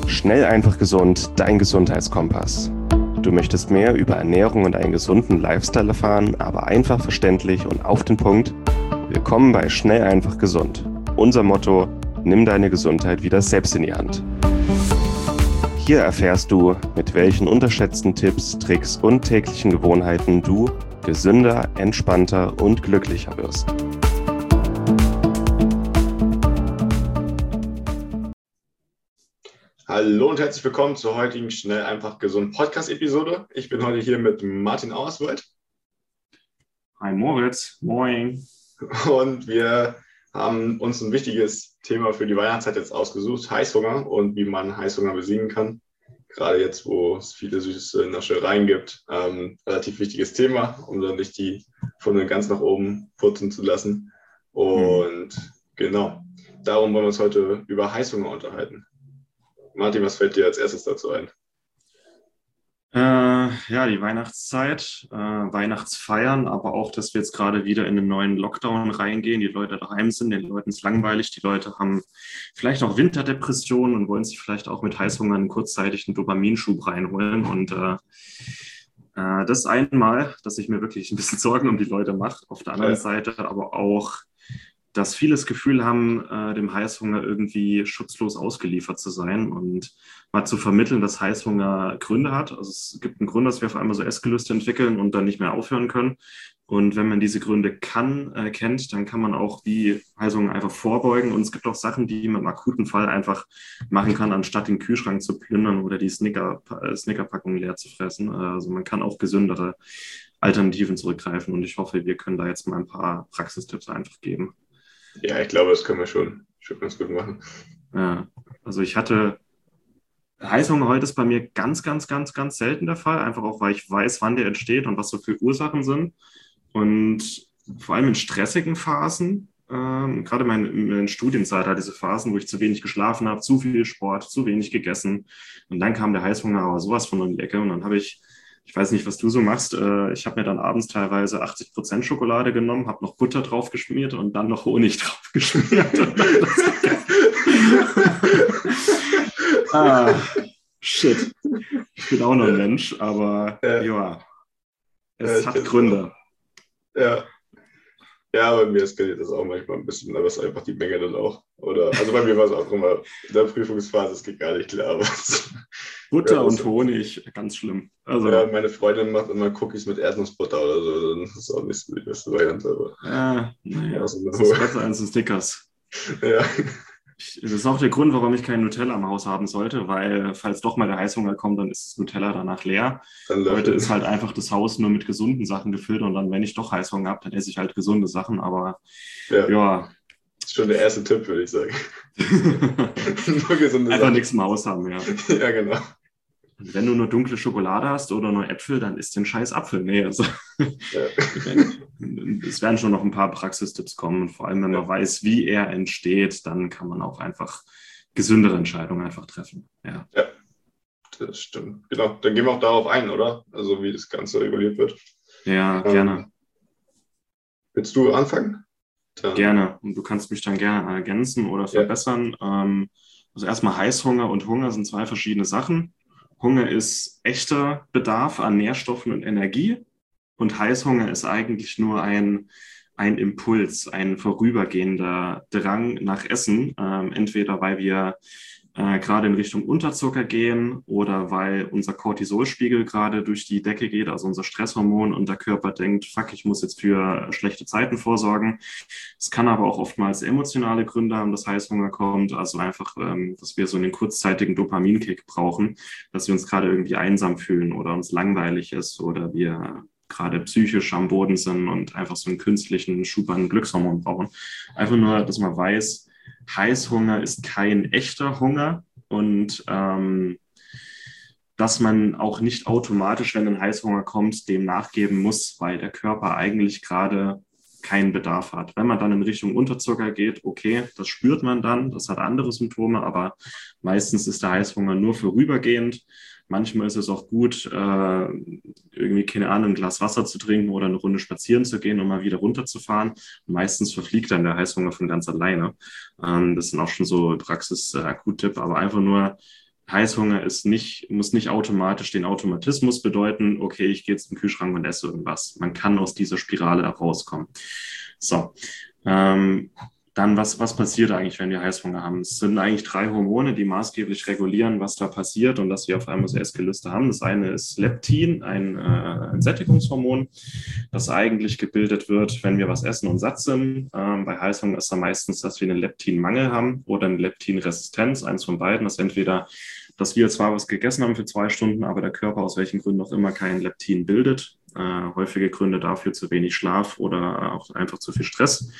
Schnell, einfach gesund, dein Gesundheitskompass. Du möchtest mehr über Ernährung und einen gesunden Lifestyle erfahren, aber einfach verständlich und auf den Punkt? Willkommen bei Schnell, einfach gesund. Unser Motto: Nimm deine Gesundheit wieder selbst in die Hand. Hier erfährst du, mit welchen unterschätzten Tipps, Tricks und täglichen Gewohnheiten du gesünder, entspannter und glücklicher wirst. Hallo und herzlich willkommen zur heutigen Schnell, einfach gesund Podcast-Episode. Ich bin heute hier mit Martin Auerswald. Hi Moritz, moin. Und wir haben uns ein wichtiges Thema für die Weihnachtszeit jetzt ausgesucht: Heißhunger und wie man Heißhunger besiegen kann. Gerade jetzt, wo es viele süße Naschereien gibt. Relativ wichtiges Thema, um dann nicht die Funde ganz nach oben putzen zu lassen. Und genau, darum wollen wir uns heute über Heißhunger unterhalten. Martin, was fällt dir als erstes dazu ein? Die Weihnachtszeit, Weihnachtsfeiern, aber auch, dass wir jetzt gerade wieder in einen neuen Lockdown reingehen, die Leute daheim sind, den Leuten ist langweilig, die Leute haben vielleicht auch Winterdepressionen und wollen sich vielleicht auch mit Heißhunger einen kurzzeitigen Dopaminschub reinholen. Und das einmal, dass ich mir wirklich ein bisschen Sorgen um die Leute mache. Auf der anderen Seite aber auch, dass viele das Gefühl haben, dem Heißhunger irgendwie schutzlos ausgeliefert zu sein und mal zu vermitteln, dass Heißhunger Gründe hat. Also es gibt einen Grund, dass wir auf einmal so Essgelüste entwickeln und dann nicht mehr aufhören können. Und wenn man diese Gründe kennt, dann kann man auch die Heißhunger einfach vorbeugen. Und es gibt auch Sachen, die man im akuten Fall einfach machen kann, anstatt den Kühlschrank zu plündern oder die Snickerpackung leer zu fressen. Also man kann auch gesündere Alternativen zurückgreifen. Und ich hoffe, wir können da jetzt mal ein paar Praxistipps einfach geben. Ja, ich glaube, das können wir schon ganz gut machen. Ja, also ich hatte Heißhunger heute ist bei mir ganz, ganz, ganz, ganz selten der Fall. Einfach auch, weil ich weiß, wann der entsteht und was so für Ursachen sind. Und vor allem in stressigen Phasen, gerade in meiner Studienzeit hatte diese Phasen, wo ich zu wenig geschlafen habe, zu viel Sport, zu wenig gegessen. Und dann kam der Heißhunger aber sowas von um die Ecke. Und dann habe ich weiß nicht, was du so machst. Ich habe mir dann abends teilweise 80% Schokolade genommen, habe noch Butter drauf geschmiert und dann noch Honig drauf geschmiert. Shit. Ich bin auch noch ein Mensch, aber es hat Gründe. Ja, bei mir eskaliert das auch manchmal ein bisschen, aber es ist einfach die Menge dann auch. Also bei mir war es auch immer in der Prüfungsphase, es geht gar nicht klar. Butter und Honig, ganz schlimm. Also, ja, meine Freundin macht immer Cookies mit Erdnussbutter oder so, dann ist es auch nicht so die beste Variante. Das ist besser als ein Snickers. Ja. Das ist auch der Grund, warum ich kein Nutella im Haus haben sollte, weil falls doch mal der Heißhunger kommt, dann ist das Nutella danach leer. Heute ist halt einfach das Haus nur mit gesunden Sachen gefüllt und dann, wenn ich doch Heißhunger habe, dann esse ich halt gesunde Sachen, aber ja. Das ist schon der erste Tipp, würde ich sagen. Nur gesunde Sachen. Einfach nichts im Haus haben, ja. Ja, genau. Und wenn du nur dunkle Schokolade hast oder nur Äpfel, dann isst den scheiß Apfel. Nee, also es werden schon noch ein paar Praxistipps kommen. Und vor allem, wenn man weiß, wie er entsteht, dann kann man auch einfach gesündere Entscheidungen einfach treffen. Ja, das stimmt. Genau, dann gehen wir auch darauf ein, oder? Also wie das Ganze reguliert wird. Ja, gerne. Willst du anfangen? Gerne. Und du kannst mich dann gerne ergänzen oder verbessern. Also erstmal Heißhunger und Hunger sind zwei verschiedene Sachen. Hunger ist echter Bedarf an Nährstoffen und Energie und Heißhunger ist eigentlich nur ein Impuls, ein vorübergehender Drang nach Essen, entweder weil wir gerade in Richtung Unterzucker gehen oder weil unser Cortisolspiegel gerade durch die Decke geht, also unser Stresshormon, und der Körper denkt, fuck, ich muss jetzt für schlechte Zeiten vorsorgen. Es kann aber auch oftmals emotionale Gründe haben, dass Heißhunger kommt, also einfach, dass wir so einen kurzzeitigen Dopaminkick brauchen, dass wir uns gerade irgendwie einsam fühlen oder uns langweilig ist oder wir gerade psychisch am Boden sind und einfach so einen künstlichen Schub an Glückshormon brauchen. Einfach nur, dass man weiß, Heißhunger ist kein echter Hunger und dass man auch nicht automatisch, wenn ein Heißhunger kommt, dem nachgeben muss, weil der Körper eigentlich gerade keinen Bedarf hat. Wenn man dann in Richtung Unterzucker geht, okay, das spürt man dann, das hat andere Symptome, aber meistens ist der Heißhunger nur vorübergehend. Manchmal ist es auch gut, irgendwie, keine Ahnung, ein Glas Wasser zu trinken oder eine Runde spazieren zu gehen und mal wieder runterzufahren. Und meistens verfliegt dann der Heißhunger von ganz alleine. Das sind auch schon so Praxis-Akut-Tipp, aber einfach nur Heißhunger muss nicht automatisch den Automatismus bedeuten, okay, ich gehe jetzt zum Kühlschrank und esse irgendwas. Man kann aus dieser Spirale herauskommen. So, dann was passiert eigentlich, wenn wir Heißhunger haben? Es sind eigentlich 3 Hormone, die maßgeblich regulieren, was da passiert und dass wir auf einmal so Essgelüste haben. Das eine ist Leptin, ein Sättigungshormon, das eigentlich gebildet wird, wenn wir was essen und satt sind. Bei Heißhunger ist da meistens, dass wir einen Leptinmangel haben oder eine Leptinresistenz, eins von beiden. Das ist entweder, dass wir zwar was gegessen haben für 2 Stunden, aber der Körper aus welchen Gründen auch immer kein Leptin bildet. Häufige Gründe dafür zu wenig Schlaf oder auch einfach zu viel Stress.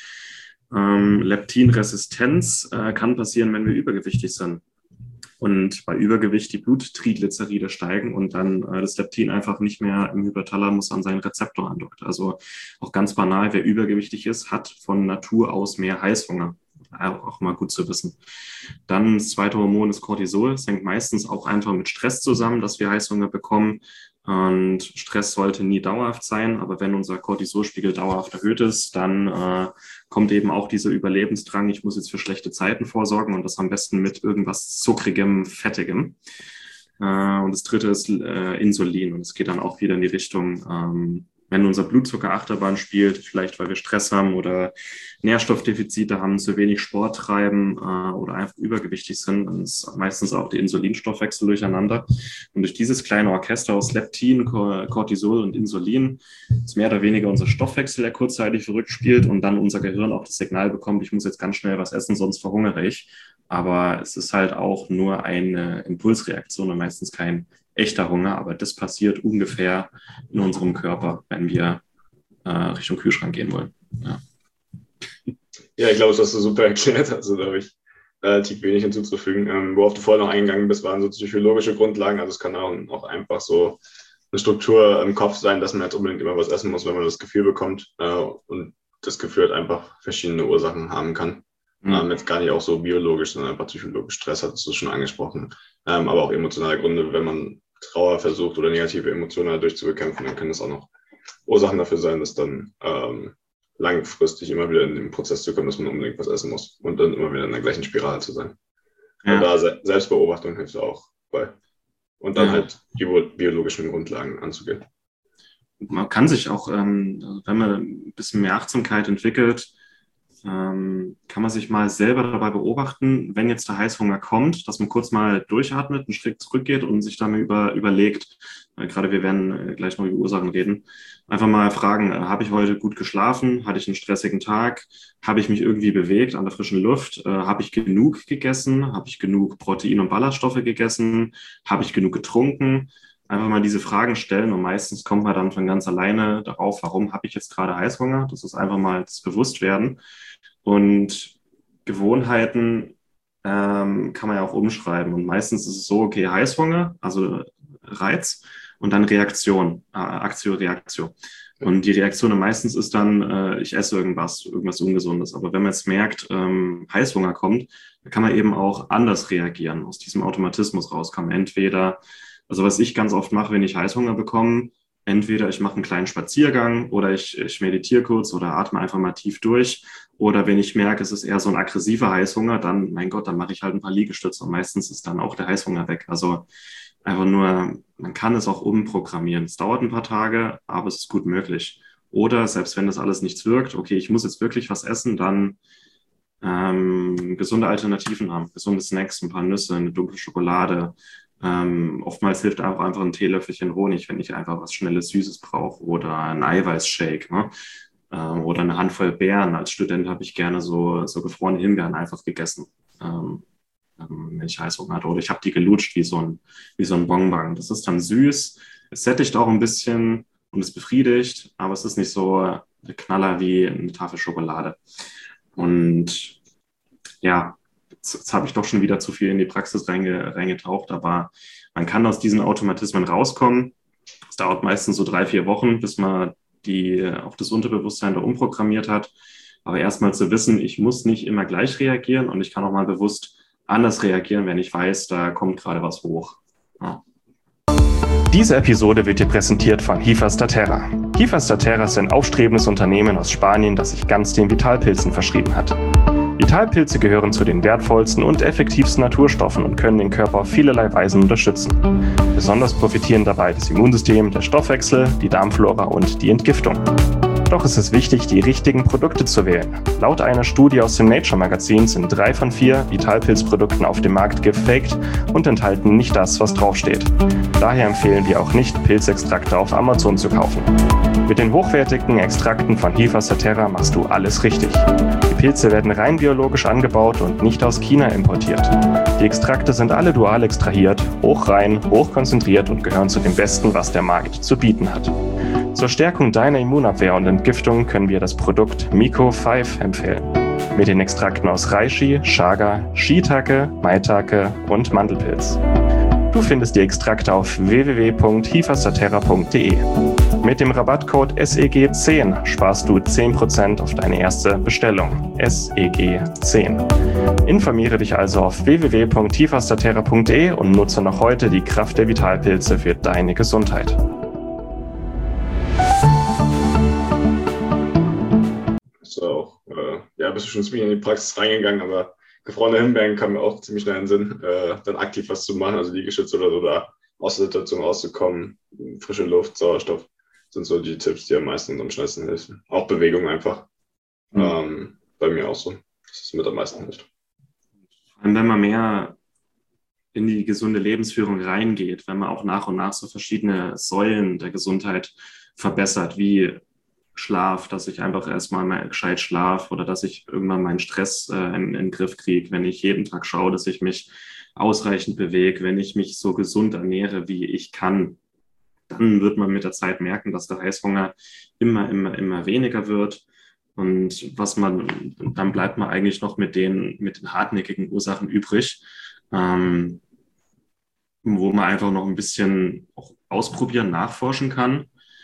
Leptinresistenz kann passieren, wenn wir übergewichtig sind und bei Übergewicht die Bluttriglyceride steigen und dann das Leptin einfach nicht mehr im Hypothalamus an seinen Rezeptor andockt. Also auch ganz banal, wer übergewichtig ist, hat von Natur aus mehr Heißhunger. Auch mal gut zu wissen. Dann das zweite Hormon ist Cortisol. Das hängt meistens auch einfach mit Stress zusammen, dass wir Heißhunger bekommen. Und Stress sollte nie dauerhaft sein, aber wenn unser Cortisolspiegel dauerhaft erhöht ist, dann kommt eben auch dieser Überlebensdrang, ich muss jetzt für schlechte Zeiten vorsorgen und das am besten mit irgendwas Zuckrigem, Fettigem. Und das dritte ist Insulin und es geht dann auch wieder in die Richtung, wenn unser Blutzucker Achterbahn spielt, vielleicht weil wir Stress haben oder Nährstoffdefizite haben, zu wenig Sport treiben oder einfach übergewichtig sind, dann ist meistens auch der Insulinstoffwechsel durcheinander. Und durch dieses kleine Orchester aus Leptin, Cortisol und Insulin ist mehr oder weniger unser Stoffwechsel, der kurzzeitig verrückt spielt und dann unser Gehirn auch das Signal bekommt, ich muss jetzt ganz schnell was essen, sonst verhungere ich. Aber es ist halt auch nur eine Impulsreaktion und meistens kein echter Hunger, aber das passiert ungefähr in unserem Körper, wenn wir Richtung Kühlschrank gehen wollen. Ja, ich glaube, das hast du super erklärt. Also da habe ich relativ wenig hinzuzufügen. Worauf du vorher noch eingegangen bist, waren so psychologische Grundlagen. Also es kann auch einfach so eine Struktur im Kopf sein, dass man jetzt unbedingt immer was essen muss, wenn man das Gefühl bekommt. Und das Gefühl halt einfach verschiedene Ursachen haben kann. Jetzt gar nicht auch so biologisch, sondern einfach psychologisch. Stress hattest du schon angesprochen. Aber auch emotionale Gründe, wenn man Trauer versucht oder negative Emotionen dadurch zu bekämpfen, dann können das auch noch Ursachen dafür sein, dass dann langfristig immer wieder in den Prozess zu kommen, dass man unbedingt was essen muss und dann immer wieder in der gleichen Spirale zu sein. Ja. Und da Selbstbeobachtung hilft auch bei. Und dann halt die biologischen Grundlagen anzugehen. Man kann sich auch, wenn man ein bisschen mehr Achtsamkeit entwickelt, kann man sich mal selber dabei beobachten, wenn jetzt der Heißhunger kommt, dass man kurz mal durchatmet, einen Schritt zurückgeht und sich dann überlegt, gerade wir werden gleich noch über Ursachen reden, einfach mal fragen, habe ich heute gut geschlafen, hatte ich einen stressigen Tag, habe ich mich irgendwie bewegt an der frischen Luft, habe ich genug gegessen, habe ich genug Protein- und Ballaststoffe gegessen, habe ich genug getrunken? Einfach mal diese Fragen stellen und meistens kommt man dann von ganz alleine darauf, warum habe ich jetzt gerade Heißhunger? Das ist einfach mal das Bewusstwerden. Und Gewohnheiten kann man ja auch umschreiben. Und meistens ist es so, okay, Heißhunger, also Reiz und dann Reaktion, Aktio, Reaktio. Und die Reaktion meistens ist dann, ich esse irgendwas Ungesundes. Aber wenn man jetzt merkt, Heißhunger kommt, dann kann man eben auch anders reagieren, aus diesem Automatismus rauskommen. Entweder, also was ich ganz oft mache, wenn ich Heißhunger bekomme, entweder ich mache einen kleinen Spaziergang oder ich meditiere kurz oder atme einfach mal tief durch. Oder wenn ich merke, es ist eher so ein aggressiver Heißhunger, dann, mein Gott, dann mache ich halt ein paar Liegestütze und meistens ist dann auch der Heißhunger weg. Also einfach nur, man kann es auch umprogrammieren. Es dauert ein paar Tage, aber es ist gut möglich. Oder selbst wenn das alles nichts wirkt, okay, ich muss jetzt wirklich was essen, dann gesunde Alternativen haben. Gesunde Snacks, ein paar Nüsse, eine dunkle Schokolade. Oftmals hilft auch einfach ein Teelöffelchen Honig, wenn ich einfach was Schnelles, Süßes brauche oder ein Eiweißshake, ne? Oder eine Handvoll Beeren. Als Student habe ich gerne so gefrorene Himbeeren einfach gegessen, wenn ich Heißhunger hatte. Oder ich habe die gelutscht wie so ein Bonbon. Das ist dann süß, es sättigt auch ein bisschen und es befriedigt, aber es ist nicht so der Knaller wie eine Tafel Schokolade. Und ja, jetzt habe ich doch schon wieder zu viel in die Praxis reingetaucht, aber man kann aus diesen Automatismen rauskommen. Es dauert meistens so 3-4 Wochen, bis man auch das Unterbewusstsein da umprogrammiert hat. Aber erstmal zu wissen, ich muss nicht immer gleich reagieren und ich kann auch mal bewusst anders reagieren, wenn ich weiß, da kommt gerade was hoch. Ja. Diese Episode wird dir präsentiert von Hifastaterra. Hifastaterra ist ein aufstrebendes Unternehmen aus Spanien, das sich ganz den Vitalpilzen verschrieben hat. Vitalpilze gehören zu den wertvollsten und effektivsten Naturstoffen und können den Körper auf vielerlei Weisen unterstützen. Besonders profitieren dabei das Immunsystem, der Stoffwechsel, die Darmflora und die Entgiftung. Doch ist es wichtig, die richtigen Produkte zu wählen. Laut einer Studie aus dem Nature-Magazin sind 3 von 4 Vitalpilz-Produkten auf dem Markt gefaked und enthalten nicht das, was draufsteht. Daher empfehlen wir auch nicht, Pilzextrakte auf Amazon zu kaufen. Mit den hochwertigen Extrakten von Hifas Saterra machst du alles richtig. Die Pilze werden rein biologisch angebaut und nicht aus China importiert. Die Extrakte sind alle dual extrahiert, hochrein, hochkonzentriert und gehören zu dem Besten, was der Markt zu bieten hat. Zur Stärkung deiner Immunabwehr und Entgiftung können wir das Produkt Miko 5 empfehlen. Mit den Extrakten aus Reishi, Chaga, Shiitake, Maitake und Mandelpilz. Du findest die Extrakte auf www.hifasaterra.de. Mit dem Rabattcode SEG10 sparst du 10% auf deine erste Bestellung. SEG10. Informiere dich also auf www.hifasaterra.de und nutze noch heute die Kraft der Vitalpilze für deine Gesundheit. Auch, bist du schon ziemlich in die Praxis reingegangen, aber gefrorene Himbeeren kam mir auch ziemlich schnell in den Sinn, dann aktiv was zu machen, also Liegestütze oder so, da aus der Situation rauszukommen, frische Luft, Sauerstoff, sind so die Tipps, die am meisten und am schnellsten helfen. Auch Bewegung einfach, bei mir auch so, dass es mit am meisten hilft. Vor allem, wenn man mehr in die gesunde Lebensführung reingeht, wenn man auch nach und nach so verschiedene Säulen der Gesundheit verbessert, wie Schlaf, dass ich einfach erstmal mal gescheit schlafe oder dass ich irgendwann meinen Stress in den Griff kriege, wenn ich jeden Tag schaue, dass ich mich ausreichend bewege, wenn ich mich so gesund ernähre, wie ich kann, dann wird man mit der Zeit merken, dass der Heißhunger immer weniger wird. Und dann bleibt man eigentlich noch mit den hartnäckigen Ursachen übrig, wo man einfach noch ein bisschen auch ausprobieren, nachforschen kann.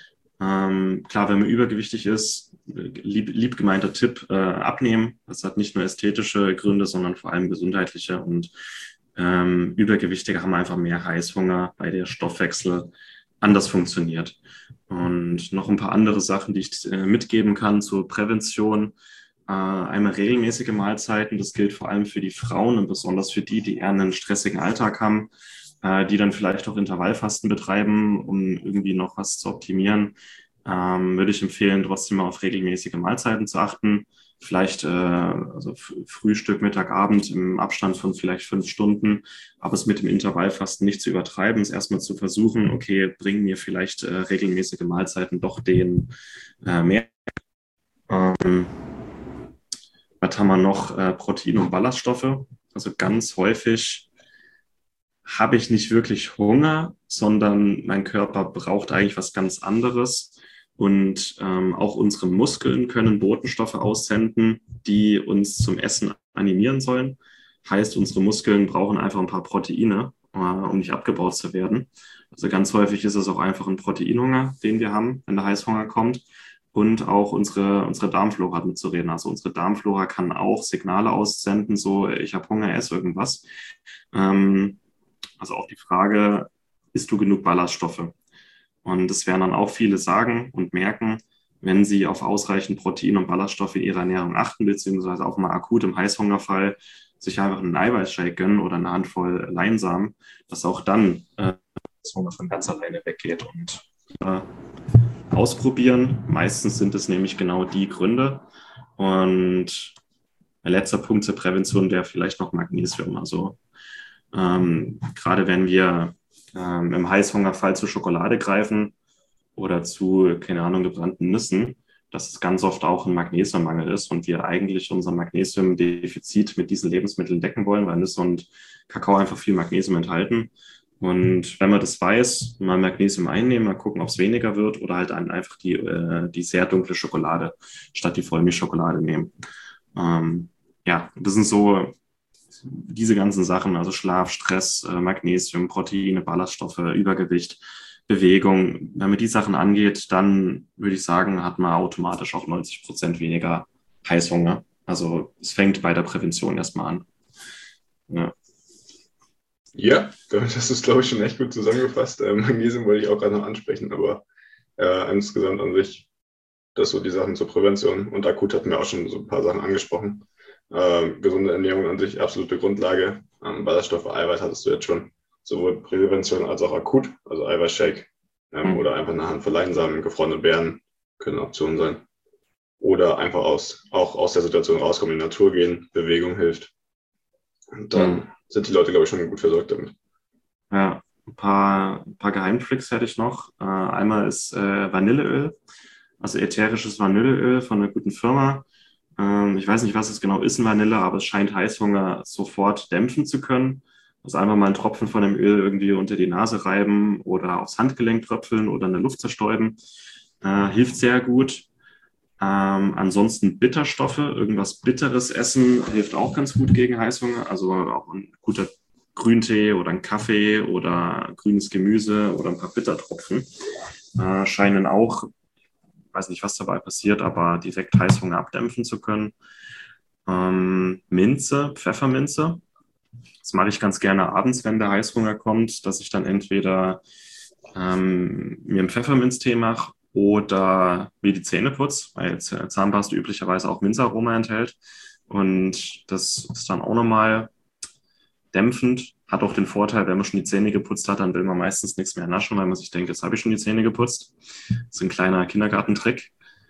Klar, wenn man übergewichtig ist, lieb gemeinter Tipp, abnehmen. Das hat nicht nur ästhetische Gründe, sondern vor allem gesundheitliche. Und Übergewichtige haben einfach mehr Heißhunger, weil der Stoffwechsel anders funktioniert. Und noch ein paar andere Sachen, die ich mitgeben kann zur Prävention. Einmal regelmäßige Mahlzeiten. Das gilt vor allem für die Frauen und besonders für die eher einen stressigen Alltag haben, die dann vielleicht auch Intervallfasten betreiben, um irgendwie noch was zu optimieren, würde ich empfehlen, trotzdem mal auf regelmäßige Mahlzeiten zu achten. Vielleicht also Frühstück, Mittag, Abend im Abstand von vielleicht 5 Stunden, aber es mit dem Intervallfasten nicht zu übertreiben, es erstmal zu versuchen, okay, bringen mir vielleicht regelmäßige Mahlzeiten doch den mehr. Was haben wir noch? Protein- und Ballaststoffe. Also ganz häufig habe ich nicht wirklich Hunger, sondern mein Körper braucht eigentlich was ganz anderes. Und auch unsere Muskeln können Botenstoffe aussenden, die uns zum Essen animieren sollen. Heißt, unsere Muskeln brauchen einfach ein paar Proteine, um nicht abgebaut zu werden. Also ganz häufig ist es auch einfach ein Proteinhunger, den wir haben, wenn der Heißhunger kommt. Und auch unsere Darmflora hat mitzureden. Also unsere Darmflora kann auch Signale aussenden, so ich habe Hunger, esse irgendwas. Also auch die Frage, isst du genug Ballaststoffe? Und das werden dann auch viele sagen und merken, wenn sie auf ausreichend Protein und Ballaststoffe in ihrer Ernährung achten, beziehungsweise auch mal akut im Heißhungerfall sich einfach einen Eiweißshake gönnen oder eine Handvoll Leinsamen, dass auch dann das Hunger von ganz alleine weggeht. Und ausprobieren, meistens sind es nämlich genau die Gründe. Und ein letzter Punkt zur Prävention wäre vielleicht noch Magnesium. Also gerade wenn wir im Heißhungerfall zu Schokolade greifen oder zu, keine Ahnung, gebrannten Nüssen, dass es ganz oft auch ein Magnesiummangel ist und wir eigentlich unser Magnesiumdefizit mit diesen Lebensmitteln decken wollen, weil Nüsse und Kakao einfach viel Magnesium enthalten. Und wenn man das weiß, mal Magnesium einnehmen, mal gucken, ob es weniger wird oder halt einfach die sehr dunkle Schokolade statt die Vollmilchschokolade nehmen. Das sind so diese ganzen Sachen, also Schlaf, Stress, Magnesium, Proteine, Ballaststoffe, Übergewicht, Bewegung. Wenn man die Sachen angeht, dann würde ich sagen, hat man automatisch auch 90% weniger Heißhunger. Also es fängt bei der Prävention erstmal an. Ja, damit hast du es, glaube ich, schon echt gut zusammengefasst. Magnesium wollte ich auch gerade noch ansprechen, aber insgesamt an sich, das so die Sachen zur Prävention. Und akut hatten wir auch schon so ein paar Sachen angesprochen. Gesunde Ernährung an sich, absolute Grundlage. Ballaststoffe, Eiweiß hattest du jetzt schon. Sowohl Prävention als auch akut, also Eiweißshake oder einfach eine Handvoll Leinsamen, gefrorene Beeren können Optionen sein. Oder einfach auch aus der Situation rauskommen, in die Natur gehen, Bewegung hilft. Und dann sind die Leute, glaube ich, schon gut versorgt damit. Ja, ein paar Geheimtricks hätte ich noch. Einmal ist Vanilleöl, also ätherisches Vanilleöl von einer guten Firma. Ich weiß nicht, was es genau ist in Vanille, aber es scheint Heißhunger sofort dämpfen zu können. Also einfach mal einen Tropfen von dem Öl irgendwie unter die Nase reiben oder aufs Handgelenk tröpfeln oder in der Luft zerstäuben. Hilft sehr gut. Ansonsten Bitterstoffe, irgendwas Bitteres essen, hilft auch ganz gut gegen Heißhunger. Also auch ein guter Grüntee oder ein Kaffee oder grünes Gemüse oder ein paar Bittertropfen scheinen auch, weiß nicht, was dabei passiert, aber direkt Heißhunger abdämpfen zu können. Minze, Pfefferminze. Das mache ich ganz gerne abends, wenn der Heißhunger kommt, dass ich dann entweder mir einen Pfefferminztee mache oder mir die Zähne putze, weil Zahnpasta üblicherweise auch Minzaroma enthält. Und das ist dann auch nochmal dämpfend. Hat auch den Vorteil, wenn man schon die Zähne geputzt hat, dann will man meistens nichts mehr naschen, weil man sich denkt, jetzt habe ich schon die Zähne geputzt. Das ist ein kleiner Kindergartentrick.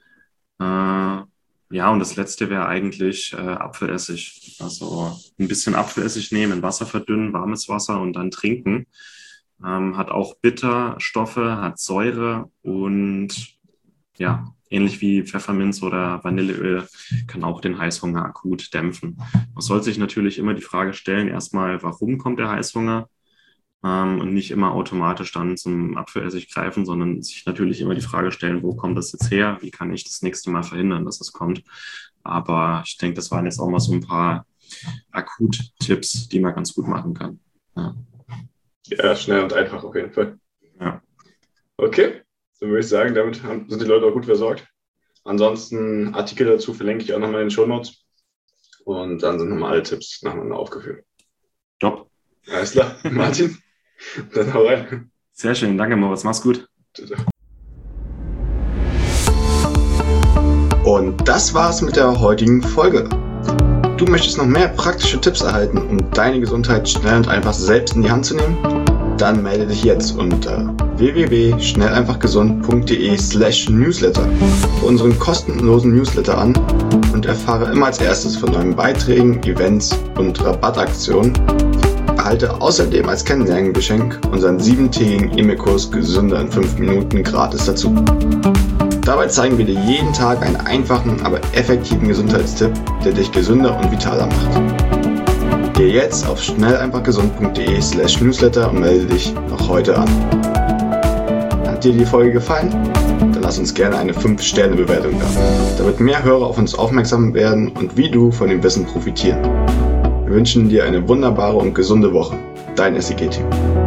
Ja, und das letzte wäre eigentlich Apfelessig. Also ein bisschen Apfelessig nehmen, in Wasser verdünnen, warmes Wasser und dann trinken. Hat auch Bitterstoffe, hat Säure und ja, ähnlich wie Pfefferminz oder Vanilleöl kann auch den Heißhunger akut dämpfen. Man sollte sich natürlich immer die Frage stellen, erstmal, warum kommt der Heißhunger? Und nicht immer automatisch dann zum Apfelessig greifen, sondern sich natürlich immer die Frage stellen, wo kommt das jetzt her? Wie kann ich das nächste Mal verhindern, dass es kommt? Aber ich denke, das waren jetzt auch mal so ein paar Akut-Tipps, die man ganz gut machen kann. Ja, schnell und einfach auf jeden Fall. Ja. Okay, dann würde ich sagen, damit sind die Leute auch gut versorgt. Ansonsten Artikel dazu verlinke ich auch nochmal in den Shownotes. Und dann sind nochmal alle Tipps nacheinander aufgeführt. Top. Alles klar, Martin, dann hau rein. Sehr schön, danke Moritz, mach's gut. Und das war's mit der heutigen Folge. Du möchtest noch mehr praktische Tipps erhalten, um deine Gesundheit schnell und einfach selbst in die Hand zu nehmen? Dann melde dich jetzt unter www.schnelleinfachgesund.de/newsletter für unseren kostenlosen Newsletter an und erfahre immer als erstes von neuen Beiträgen, Events und Rabattaktionen. Erhalte außerdem als Kennenlerngeschenk unseren 7-tägigen E-Mail-Kurs Gesünder in 5 Minuten gratis dazu. Dabei zeigen wir dir jeden Tag einen einfachen, aber effektiven Gesundheitstipp, der dich gesünder und vitaler macht. Geh jetzt auf schnelleinfachgesund.de/newsletter und melde dich noch heute an. Hat dir die Folge gefallen? Dann lass uns gerne eine 5-Sterne-Bewertung da, damit mehr Hörer auf uns aufmerksam werden und wie du von dem Wissen profitieren. Wir wünschen dir eine wunderbare und gesunde Woche. Dein SEG-Team.